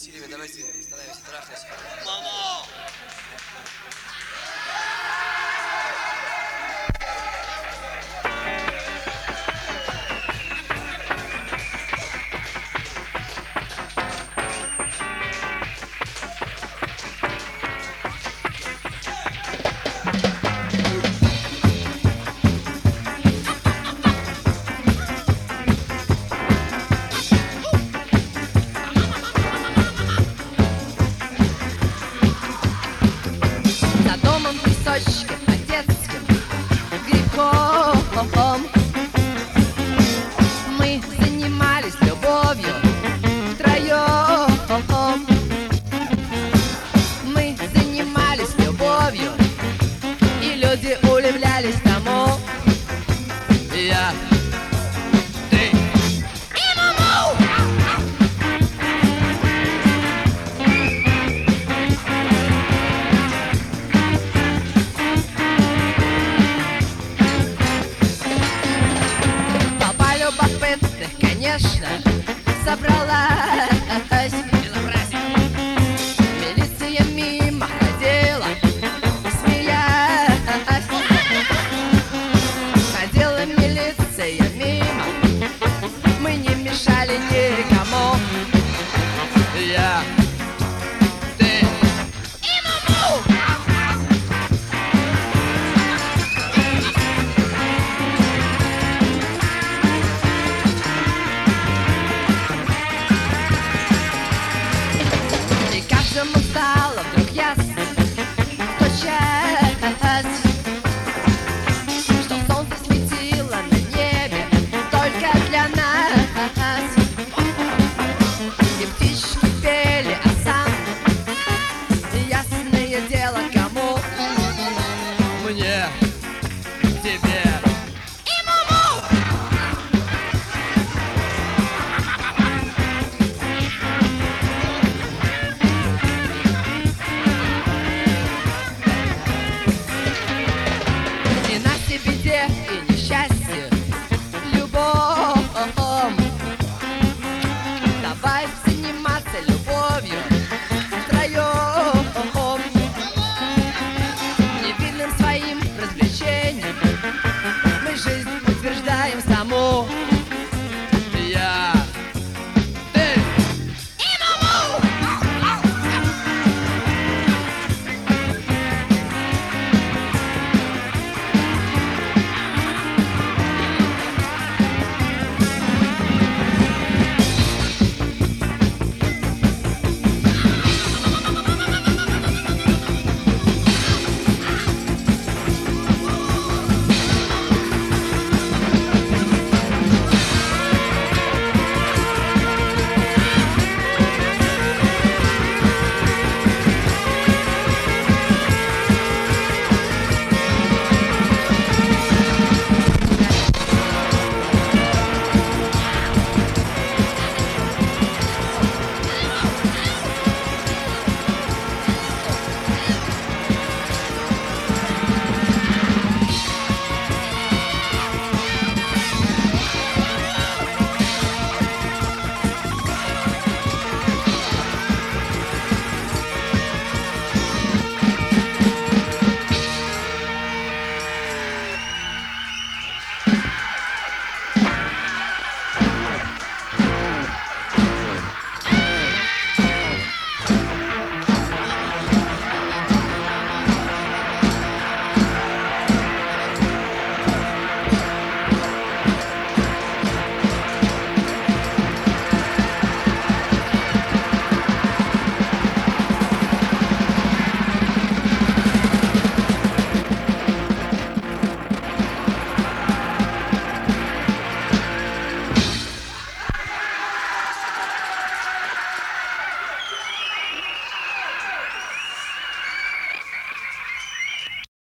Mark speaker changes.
Speaker 1: усилиями. Давайте стараемся трахнуть. Маму!
Speaker 2: За домом песочком, по-детским грибком мы занимались любовью втроем. Мы занимались любовью, и люди удивлялись тому. Я, ты и Муму! Толпа любопытных, конечно, собралась. Милиция мимо ходила, смеясь. Ходила милиция мимо, мы не мешали никому. Я, ты и Муму! И каждому стало вдруг ясно, в ту часть, что солнце светило на небе только для нас. И птички пели, а сам, ясное дело, кому? Мне, тебе.